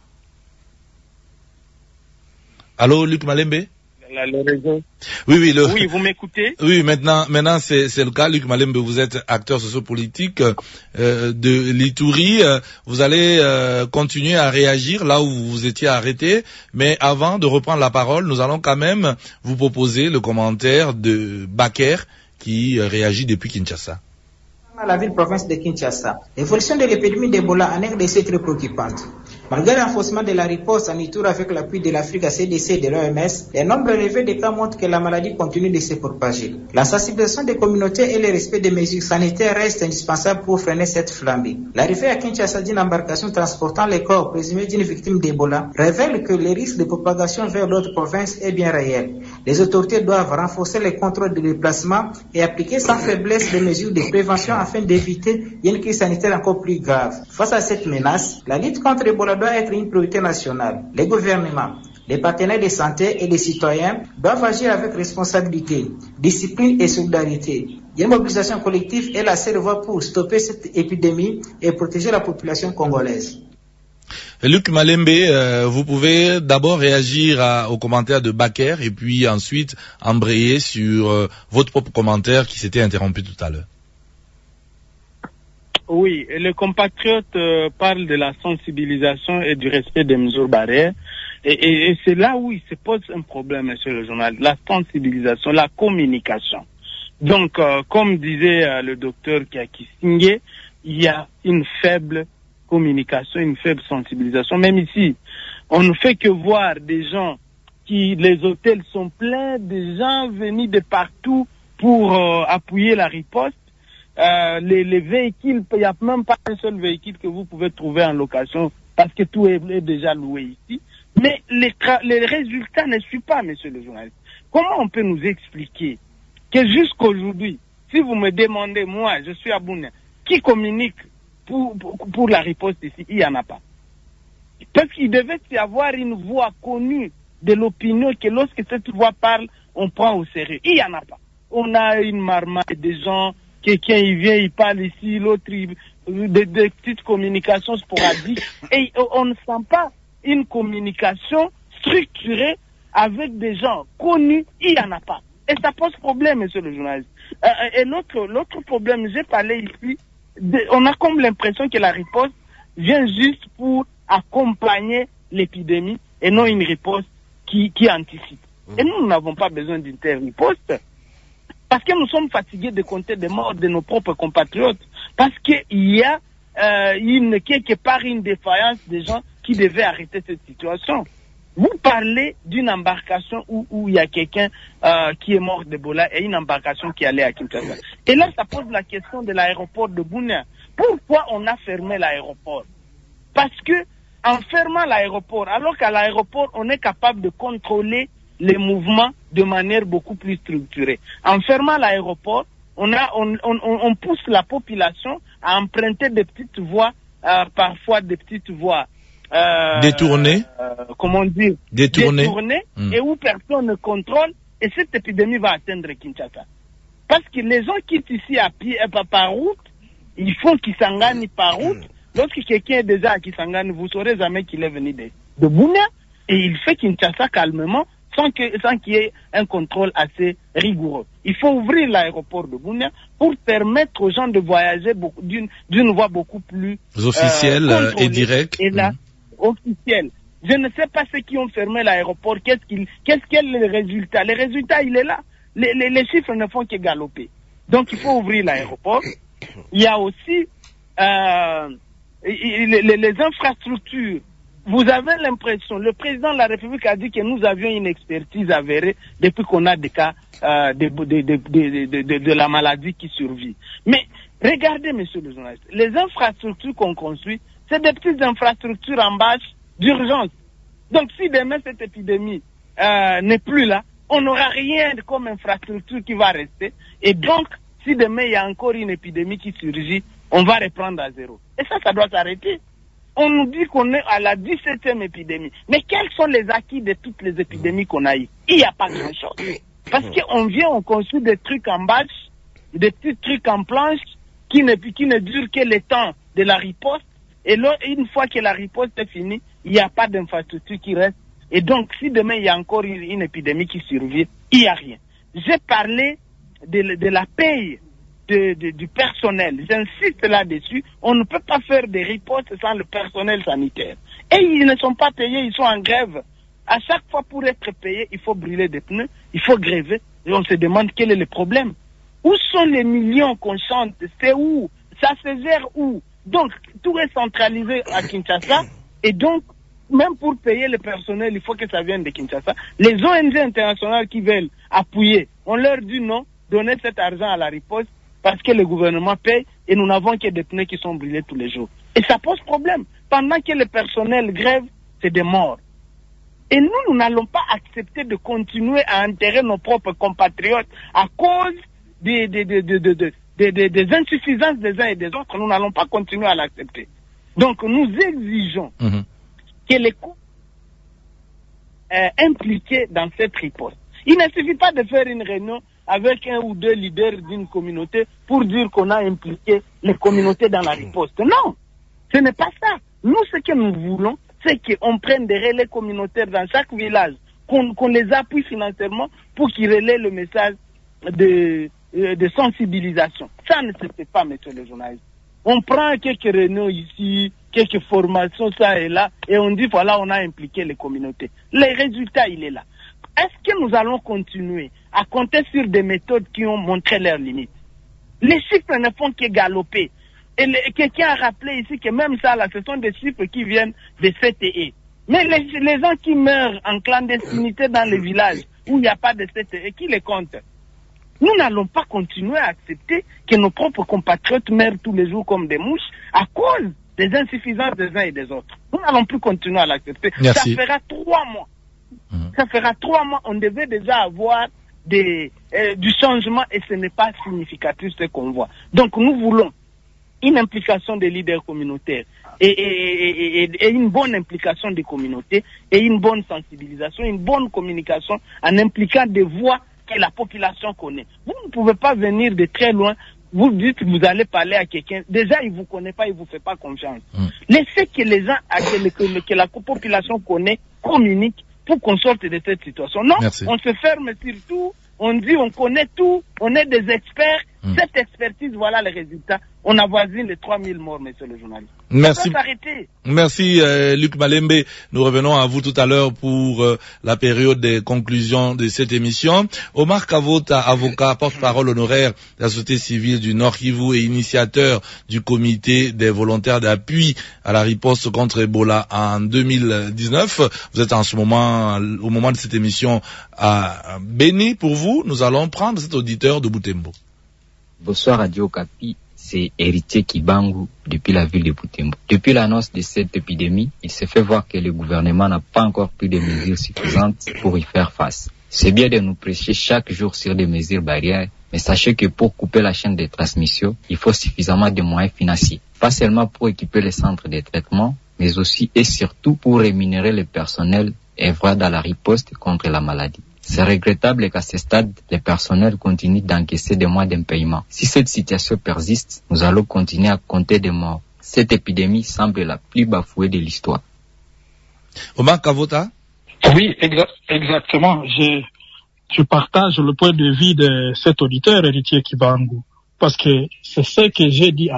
Allô, Luc Malembe? Le réseau. Oui, oui, vous m'écoutez? Oui, maintenant c'est le cas. Luc Malembe, vous êtes acteur sociopolitique de l'Ituri. Vous allez continuer à réagir là où vous étiez arrêté. Mais avant de reprendre la parole, nous allons quand même vous proposer le commentaire de Baker qui réagit depuis Kinshasa. À la ville-province de Kinshasa, l'évolution de l'épidémie d'Ebola en RDC est très préoccupante. Malgré le renforcement de la riposte en Ituri avec l'appui de l'Afrique CDC et de l'OMS, les nombres élevés de cas montrent que la maladie continue de se propager. La sensibilisation des communautés et le respect des mesures sanitaires restent indispensables pour freiner cette flambée. L'arrivée à Kinshasa d'une embarcation transportant les corps présumés d'une victime d'Ebola révèle que le risque de propagation vers d'autres provinces est bien réel. Les autorités doivent renforcer les contrôles de déplacement et appliquer sans faiblesse des mesures de prévention afin d'éviter une crise sanitaire encore plus grave. Face à cette menace, la lutte contre Ebola doit être une priorité nationale. Les gouvernements, les partenaires de santé et les citoyens doivent agir avec responsabilité, discipline et solidarité. Une mobilisation collective est la seule voie pour stopper cette épidémie et protéger la population congolaise. Luc Malembe, vous pouvez d'abord réagir aux commentaires de Baker et puis ensuite embrayer sur votre propre commentaire qui s'était interrompu tout à l'heure. Oui, les compatriotes parlent de la sensibilisation et du respect des mesures barrières. Et c'est là où il se pose un problème, monsieur le journaliste, la sensibilisation, la communication. Donc, comme disait le docteur Kiakisingue, il y a une faible communication, une faible sensibilisation. Même ici, on ne fait que voir des gens les hôtels sont pleins, des gens venus de partout pour appuyer la riposte. Les véhicules, il n'y a même pas un seul véhicule que vous pouvez trouver en location parce que tout est déjà loué ici. Mais les résultats ne suivent pas, monsieur le journaliste. Comment on peut nous expliquer que jusqu'aujourd'hui, si vous me demandez, moi, je suis à Bunia, qui communique pour la riposte ici, il n'y en a pas. Parce qu'il devait y avoir une voix connue de l'opinion que lorsque cette voix parle, on prend au sérieux. Il n'y en a pas. On a une marmaille des gens, quelqu'un il vient, il parle ici, l'autre, des petites communications sporadiques. Et on ne sent pas une communication structurée avec des gens connus, il n'y en a pas. Et ça pose problème, monsieur le journaliste. Et l'autre problème, j'ai parlé ici, on a comme l'impression que la riposte vient juste pour accompagner l'épidémie et non une riposte qui anticipe. Et nous n'avons pas besoin d'une telle riposte parce que nous sommes fatigués de compter des morts de nos propres compatriotes, parce qu'il y a quelque part une défaillance des gens qui devaient arrêter cette situation. Vous parlez d'une embarcation où il y a quelqu'un qui est mort d'Ebola et une embarcation qui allait à Kinshasa. Et là, ça pose la question de l'aéroport de Bunia. Pourquoi on a fermé l'aéroport? Parce que en fermant l'aéroport, alors qu'à l'aéroport, on est capable de contrôler les mouvements de manière beaucoup plus structurée. En fermant l'aéroport, on pousse la population à emprunter des petites voies, parfois des petites voies détournées, comment dire, détournées, et où personne ne contrôle, et cette épidémie va atteindre Kinshasa. Parce que les gens quittent ici à pied, par route, ils font Kisangani par route. Lorsque quelqu'un est déjà à Kisangani, vous saurez jamais qu'il est venu de Bunia, et il fait Kinshasa calmement, sans qu'il y ait un contrôle assez rigoureux. Il faut ouvrir l'aéroport de Bunia pour permettre aux gens de voyager d'une voie beaucoup plus officielle et directe. Et là, officielle. Je ne sais pas ceux qui ont fermé l'aéroport, quel est le résultat? Le résultat, il est là. Les chiffres ne font que galoper. Donc, il faut ouvrir l'aéroport. Il y a aussi les infrastructures. Vous avez l'impression, le président de la République a dit que nous avions une expertise avérée depuis qu'on a des cas de la maladie qui survit. Mais regardez, monsieur le journaliste, les infrastructures qu'on construit, c'est des petites infrastructures en bâche d'urgence. Donc si demain cette épidémie n'est plus là, on n'aura rien comme infrastructure qui va rester. Et donc, si demain il y a encore une épidémie qui surgit, on va reprendre à zéro. Et ça doit s'arrêter. On nous dit qu'on est à la 17e épidémie. Mais quels sont les acquis de toutes les épidémies qu'on a eues? Il n'y a pas grand-chose. Parce qu'on vient, on construit des trucs en bâche, des petits trucs en planche qui ne durent que le temps de la riposte. Et là, une fois que la riposte est finie, il n'y a pas d'infrastructure qui reste. Et donc, si demain il y a encore une épidémie qui survient, il n'y a rien. J'ai parlé de la paye du personnel. J'insiste là-dessus. On ne peut pas faire des ripostes sans le personnel sanitaire. Et ils ne sont pas payés, ils sont en grève. À chaque fois, pour être payé, il faut brûler des pneus, il faut gréver. Et on se demande quel est le problème. Où sont les millions qu'on chante? C'est où? Ça se gère où? Donc, tout est centralisé à Kinshasa. Et donc, même pour payer le personnel, il faut que ça vienne de Kinshasa. Les ONG internationales qui veulent appuyer, on leur dit non, donnez cet argent à la riposte parce que le gouvernement paye et nous n'avons que des pneus qui sont brûlés tous les jours. Et ça pose problème. Pendant que le personnel grève, c'est des morts. Et nous n'allons pas accepter de continuer à enterrer nos propres compatriotes à cause des insuffisances des uns et des autres. Nous n'allons pas continuer à l'accepter. Donc nous exigeons que les coûts impliqués dans cette riposte. Il ne suffit pas de faire une réunion avec un ou deux leaders d'une communauté pour dire qu'on a impliqué les communautés dans la riposte. Non, ce n'est pas ça. Nous, ce que nous voulons, c'est qu'on prenne des relais communautaires dans chaque village, qu'on les appuie financièrement pour qu'ils relaient le message de sensibilisation. Ça ne se fait pas, monsieur le journaliste. On prend quelques réunions ici, quelques formations ça et là, et on dit voilà, on a impliqué les communautés. Le résultat, il est là. Est-ce que nous allons continuer à compter sur des méthodes qui ont montré leurs limites? Les chiffres ne font que galoper. Et quelqu'un a rappelé ici que même ça, là, ce sont des chiffres qui viennent des CTE. Mais les gens qui meurent en clandestinité dans les villages où il n'y a pas de CTE, qui les compte? Nous n'allons pas continuer à accepter que nos propres compatriotes meurent tous les jours comme des mouches à cause des insuffisances des uns et des autres. Nous n'allons plus continuer à l'accepter. Merci. Ça fera 3 mois. Ça fera 3 mois. On devait déjà avoir du changement et ce n'est pas significatif ce qu'on voit. Donc nous voulons une implication des leaders communautaires et une bonne implication des communautés et une bonne sensibilisation, une bonne communication en impliquant des voix que la population connaît. Vous ne pouvez pas venir de très loin, vous dites que vous allez parler à quelqu'un, déjà il ne vous connaît pas, il ne vous fait pas confiance. Laissez que les gens, que la population connaît, communique pour qu'on sorte de cette situation. Non, Merci. On se ferme sur tout, on dit on connaît tout, on est des experts. Cette expertise, voilà les résultats. On avoisine les 3000 morts, monsieur le journaliste. Merci. Ça Merci Luc Malembe. Nous revenons à vous tout à l'heure pour la période des conclusions de cette émission. Omar Kavota, avocat, porte-parole honoraire de la société civile du Nord Kivu et initiateur du comité des volontaires d'appui à la riposte contre Ebola en 2019. Vous êtes en ce moment, au moment de cette émission, à Béni. Pour vous, nous allons prendre cet auditeur de Butembo. Bonsoir Radio Okapi. C'est Héritier Kibangu depuis la ville de Butembo. Depuis l'annonce de cette épidémie, il s'est fait voir que le gouvernement n'a pas encore pris de mesures suffisantes pour y faire face. C'est bien de nous prêcher chaque jour sur des mesures barrières, mais sachez que pour couper la chaîne de transmission, il faut suffisamment de moyens financiers. Pas seulement pour équiper les centres de traitement, mais aussi et surtout pour rémunérer le personnel œuvrant dans la riposte contre la maladie. C'est regrettable qu'à ce stade, les personnels continuent d'encaisser des mois d'impayement. Si cette situation persiste, nous allons continuer à compter des morts. Cette épidémie semble la plus bafouée de l'histoire. Omar Kavota? Oui, exactement. Je partage le point de vue de cet auditeur, Héritier Kibangu, parce que c'est ce que j'ai dit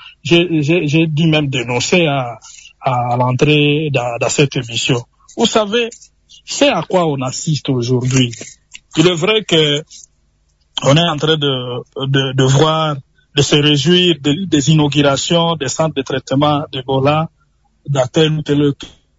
j'ai dit même dénoncer à l'entrée dans cette émission. Vous savez, c'est à quoi on assiste aujourd'hui. Il est vrai que on est en train de voir, de se réjouir des inaugurations des centres de traitement d'Ebola dans telle ou telle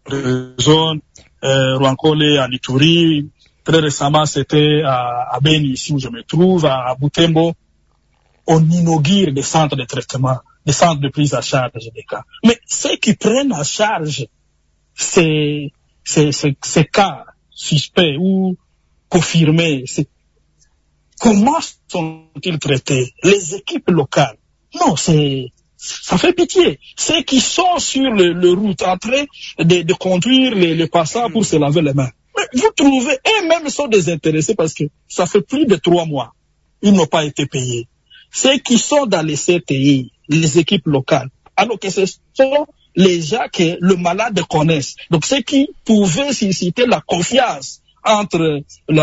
zone, Rwankole, à Ituri. Très récemment, c'était à Beni, ici où je me trouve, à Butembo. On inaugure des centres de traitement, des centres de prise à charge des cas. Mais ceux qui prennent en charge ces cas suspects ou confirmés, comment sont-ils traités? Les équipes locales? Non, ça fait pitié. Ceux qui sont sur le route en train de conduire les passants pour se laver les mains. Mais vous trouvez, eux-mêmes sont désintéressés parce que ça fait plus de 3 mois. Ils n'ont pas été payés. Ceux qui sont dans les CTI, les équipes locales, alors que ce sont les gens que le malade connaissent. Donc, ceux qui pouvaient susciter la confiance entre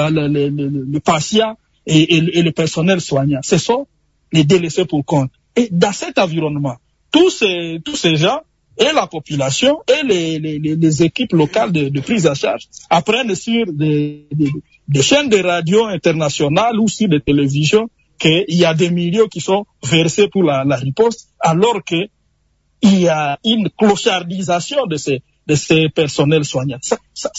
le patient et le personnel soignant, ce sont les délaissés pour compte. Et dans cet environnement, tous ces gens et la population et les équipes locales de prise à charge apprennent sur des chaînes de radio internationales ou sur des télévisions qu'il y a des millions qui sont versés pour la riposte, alors que il y a une clochardisation de ces personnels soignants. Ça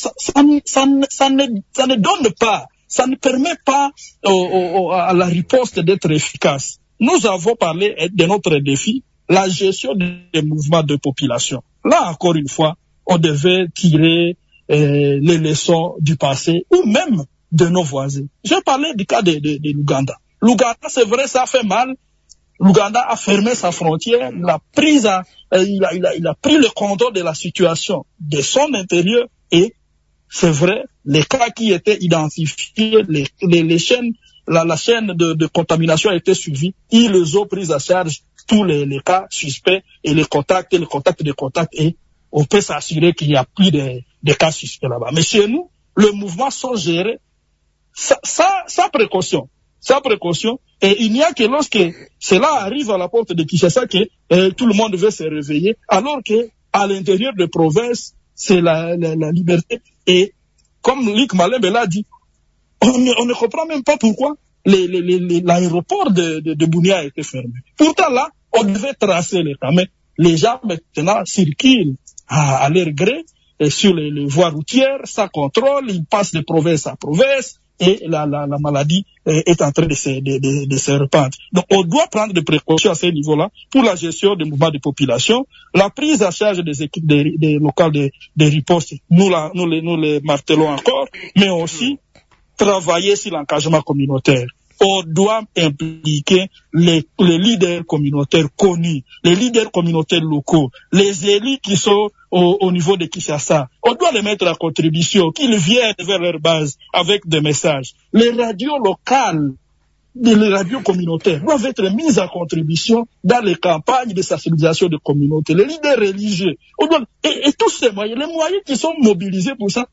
ne donne pas, ça ne permet pas à la riposte d'être efficace. Nous avons parlé de notre défi, la gestion des mouvements de population. Là, encore une fois, on devait tirer les leçons du passé ou même de nos voisins. Je parlais du cas de l'Ouganda. L'Ouganda, c'est vrai, ça fait mal. L'Ouganda a fermé sa frontière, il a pris le contrôle de la situation de son intérieur et c'est vrai, les cas qui étaient identifiés, les chaînes, la chaîne de contamination a été suivie, ils les ont pris à charge tous les cas suspects et les contacts et on peut s'assurer qu'il n'y a plus de cas suspects là-bas. Mais chez nous, le mouvement sont gérés sans précaution. Et il n'y a que lorsque cela arrive à la porte de Kinshasa que tout le monde veut se réveiller, alors que à l'intérieur de province, c'est la liberté. Et comme Luc Malembe l'a dit, on ne comprend même pas pourquoi l'aéroport de Bunia a été fermé. Pourtant là, on devait tracer les cas, mais les gens maintenant circulent à leur gré sur les voies routières, sans contrôle, ils passent de province à province. Et la maladie est en train de se répandre. Donc, on doit prendre des précautions à ce niveau-là pour la gestion des mouvements de population, la prise en charge des équipes des locales de riposte. Nous les martelons encore, mais aussi travailler sur l'engagement communautaire. On doit impliquer les leaders communautaires connus, les leaders communautaires locaux, les élus qui sont au niveau de Kinshasa. On doit les mettre à contribution, qu'ils viennent vers leur base avec des messages. Les radios locales, les radios communautaires doivent être mises à contribution dans les campagnes de sensibilisation de communautés. Les leaders religieux, et tous ces moyens, les moyens qui sont mobilisés pour ça.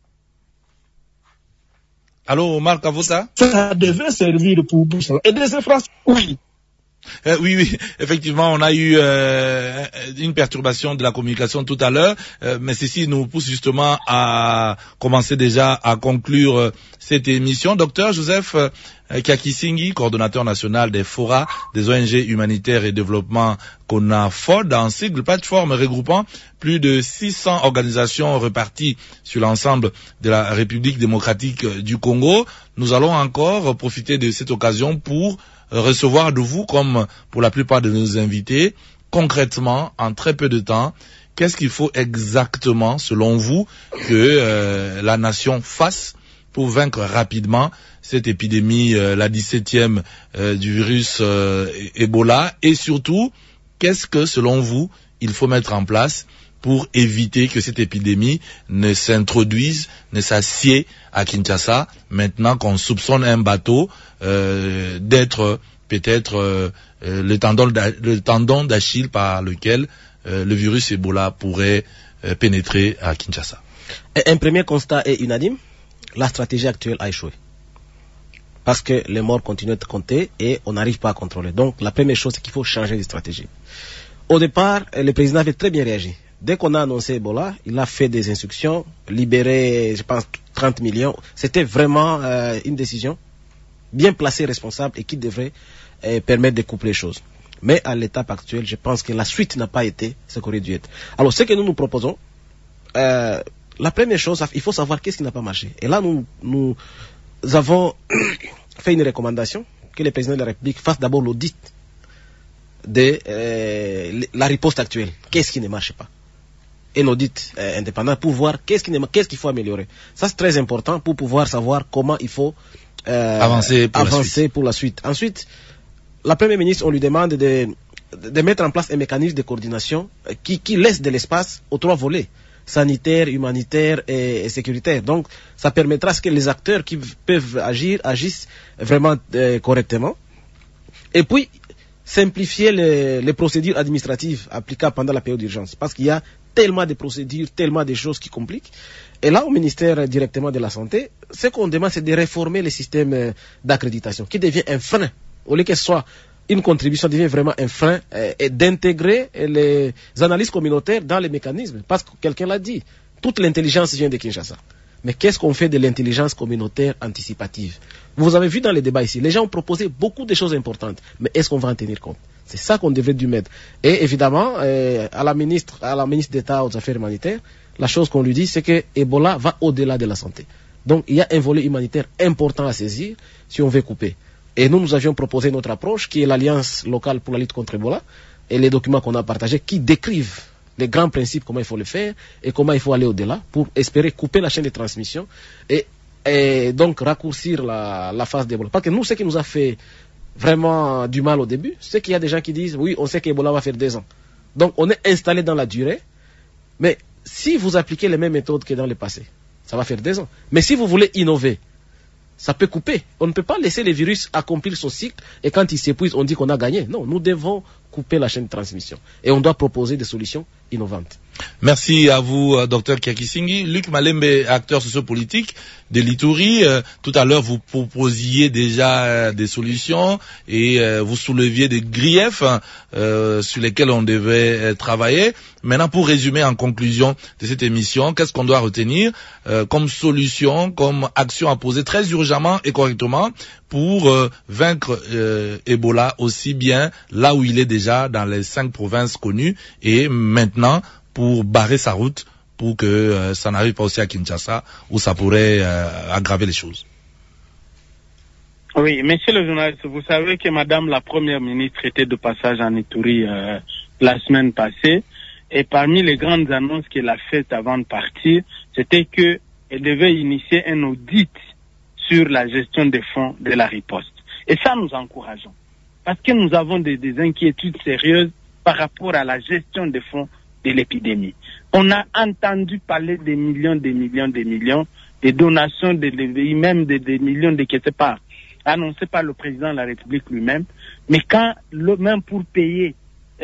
Allô, Marc Avota? Ça devait servir pour ça. Et des infrastructures, oui. Oui, effectivement, on a eu une perturbation de la communication tout à l'heure, mais ceci nous pousse justement à commencer déjà à conclure cette émission. Docteur Joseph Kakisingi, coordonnateur national des FORA, des ONG humanitaires et développement CONAFOD, en sigle plateforme regroupant plus de 600 organisations reparties sur l'ensemble de la République démocratique du Congo. Nous allons encore profiter de cette occasion pour recevoir de vous, comme pour la plupart de nos invités, concrètement, en très peu de temps, qu'est-ce qu'il faut exactement, selon vous, que la nation fasse pour vaincre rapidement cette épidémie, la 17e du virus Ebola, et surtout, qu'est-ce que, selon vous, il faut mettre en place pour éviter que cette épidémie ne s'introduise, ne s'assied à Kinshasa, maintenant qu'on soupçonne un bateau d'être peut-être le tendon d'Achille par lequel le virus Ebola pourrait pénétrer à Kinshasa. Un premier constat est unanime, la stratégie actuelle a échoué. Parce que les morts continuent d'être comptés et on n'arrive pas à contrôler. Donc la première chose, c'est qu'il faut changer de stratégie. Au départ, le président avait très bien réagi. Dès qu'on a annoncé Ebola, il a fait des instructions, libéré, je pense, 30 millions. C'était vraiment une décision bien placée, responsable et qui devrait permettre de couper les choses. Mais à l'étape actuelle, je pense que la suite n'a pas été ce qu'aurait dû être. Alors, ce que nous proposons, la première chose, il faut savoir qu'est-ce qui n'a pas marché. Et là, nous avons fait une recommandation que le président de la République fasse d'abord l'audit de la riposte actuelle. Qu'est-ce qui ne marche pas? Un audit indépendant pour voir qu'est-ce qu'il faut améliorer. Ça, c'est très important pour pouvoir savoir comment il faut avancer pour la suite. Ensuite, la Première ministre, on lui demande de mettre en place un mécanisme de coordination qui laisse de l'espace aux trois volets, sanitaire, humanitaire et sécuritaire. Donc, ça permettra à ce que les acteurs qui peuvent agir agissent vraiment correctement. Et puis, simplifier les procédures administratives applicables pendant la période d'urgence. Parce qu'il y a tellement de procédures, tellement de choses qui compliquent. Et là, au ministère directement de la Santé, ce qu'on demande, c'est de réformer le système d'accréditation, qui devient un frein. Au lieu que ce soit une contribution, devient vraiment un frein, et d'intégrer les analyses communautaires dans les mécanismes. Parce que quelqu'un l'a dit, toute l'intelligence vient de Kinshasa. Mais qu'est-ce qu'on fait de l'intelligence communautaire anticipative? Vous avez vu dans les débats ici, les gens ont proposé beaucoup de choses importantes. Mais est-ce qu'on va en tenir compte? C'est ça qu'on devrait dû mettre. Et évidemment, à la ministre d'État aux Affaires humanitaires, la chose qu'on lui dit, c'est que Ebola va au-delà de la santé. Donc, il y a un volet humanitaire important à saisir si on veut couper. Et nous avions proposé notre approche, qui est l'Alliance locale pour la lutte contre Ebola, et les documents qu'on a partagés qui décrivent les grands principes, comment il faut le faire, et comment il faut aller au-delà pour espérer couper la chaîne de transmission et donc raccourcir la phase d'Ebola. Parce que nous, ce qui nous a fait vraiment du mal au début, c'est qu'il y a des gens qui disent, oui, on sait qu'Ebola va faire 2 ans. Donc, on est installé dans la durée, mais si vous appliquez les mêmes méthodes que dans le passé, ça va faire 2 ans. Mais si vous voulez innover, ça peut couper. On ne peut pas laisser les virus accomplir son cycle et quand il s'épuise, on dit qu'on a gagné. Non, nous devons couper la chaîne de transmission et on doit proposer des solutions innovantes. Merci à vous, Dr Kiakisingi. Luc Malembe, acteur sociopolitique de l'Ituri. Tout à l'heure, vous proposiez déjà des solutions et vous souleviez des griefs sur lesquels on devait travailler. Maintenant, pour résumer en conclusion de cette émission, qu'est-ce qu'on doit retenir comme solution, comme action à poser très urgemment et correctement pour vaincre Ebola aussi bien là où il est déjà dans les 5 provinces connues et maintenant pour barrer sa route pour que ça n'arrive pas aussi à Kinshasa où ça pourrait aggraver les choses. Oui, monsieur le journaliste, vous savez que madame la première ministre était de passage en Ituri la semaine passée et parmi les grandes annonces qu'elle a faites avant de partir, c'était qu'elle devait initier un audit sur la gestion des fonds de la riposte. Et ça, nous encourageons. Parce que nous avons des inquiétudes sérieuses par rapport à la gestion des fonds de l'épidémie. On a entendu parler des millions, des donations, même des millions de quelque part, annoncées par le président de la République lui-même. Mais quand, même pour payer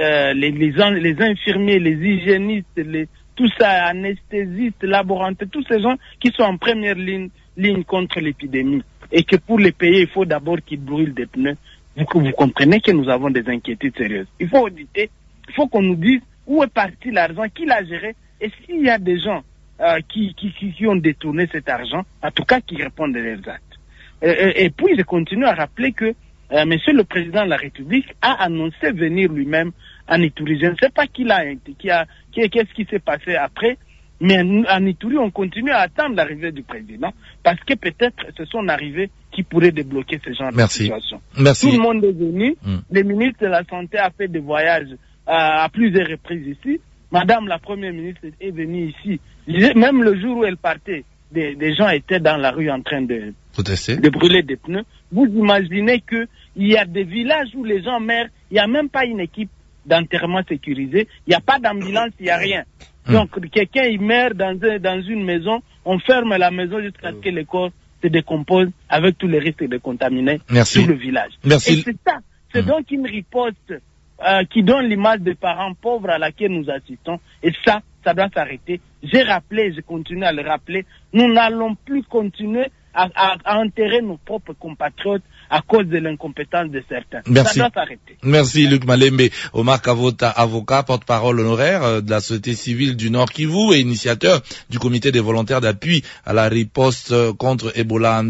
les infirmiers, les hygiénistes, tout ça, anesthésistes, laborantes, tous ces gens qui sont en première ligne contre l'épidémie, et que pour les payer, il faut d'abord qu'ils brûlent des pneus, vous comprenez que nous avons des inquiétudes sérieuses. Il faut auditer, il faut qu'on nous dise où est parti l'argent, qui l'a géré, et s'il y a des gens qui ont détourné cet argent, en tout cas qui répondent de leurs actes. Et puis je continue à rappeler que Monsieur le Président de la République a annoncé venir lui-même en Ituri. Je ne sais pas qu'est-ce qui s'est passé après, mais en Ituri, on continue à attendre l'arrivée du président, parce que peut-être c'est son arrivée qui pourrait débloquer ce genre de situation. Merci. Tout le monde est venu, le ministre de la Santé a fait des voyages à plusieurs reprises ici, madame la première ministre est venue ici, même le jour où elle partait, des gens étaient dans la rue en train de brûler des pneus. Vous imaginez qu'il y a des villages où les gens meurent, il n'y a même pas une équipe d'enterrement sécurisée, il n'y a pas d'ambulance, il n'y a rien. Donc quelqu'un il meurt dans une maison, on ferme la maison jusqu'à ce que le corps se décompose avec tous les risques de contaminer tout le village. Merci. Et c'est ça, c'est donc une riposte qui donne l'image des parents pauvres à laquelle nous assistons, et ça doit s'arrêter. J'ai rappelé, je continue à le rappeler, nous n'allons plus continuer à enterrer nos propres compatriotes à cause de l'incompétence de certains. Merci. Ça doit s'arrêter. Merci Luc Malembe. Omar Kavota, avocat, porte-parole honoraire de la société civile du Nord Kivu et initiateur du comité des volontaires d'appui à la riposte contre Ebola en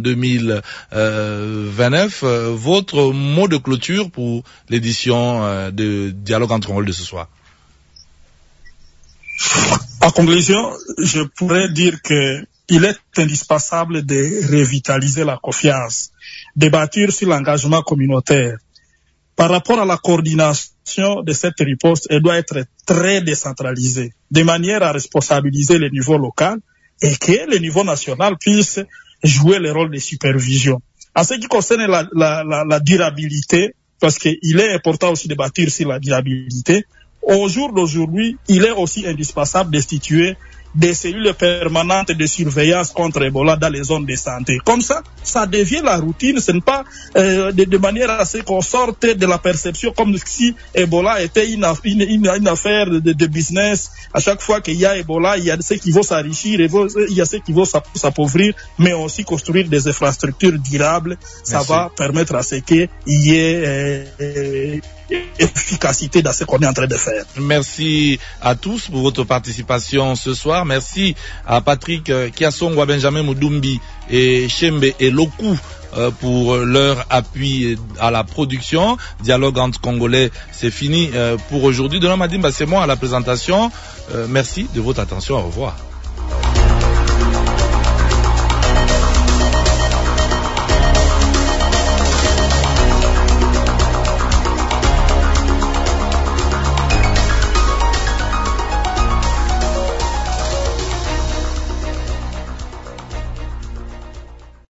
2029. Votre mot de clôture pour l'édition de Dialogue entre Congolais de ce soir? En conclusion, je pourrais dire que il est indispensable de revitaliser la confiance, de bâtir sur l'engagement communautaire. Par rapport à la coordination de cette riposte, elle doit être très décentralisée, de manière à responsabiliser le niveau local et que le niveau national puisse jouer le rôle de supervision. En ce qui concerne la durabilité, parce qu'il est important aussi de bâtir sur la durabilité, au jour d'aujourd'hui, il est aussi indispensable d'instituer des cellules permanentes de surveillance contre Ebola dans les zones de santé. Comme ça devient la routine, ce n'est pas de manière à ce qu'on sorte de la perception comme si Ebola était une affaire de business. À chaque fois qu'il y a Ebola, il y a ceux qui vont s'enrichir, il y a ceux qui vont s'appauvrir, mais aussi construire des infrastructures durables. Ça va permettre à ce qu'il y ait efficacité dans ce qu'on est en train de faire. Merci à tous pour votre participation ce soir. Merci à Patrick Kiasongwa, Benjamin Moudumbi et Shembe et Loku pour leur appui à la production. Dialogue entre Congolais, c'est fini pour aujourd'hui. Demain Madimba, c'est moi à la présentation. Merci de votre attention. Au revoir.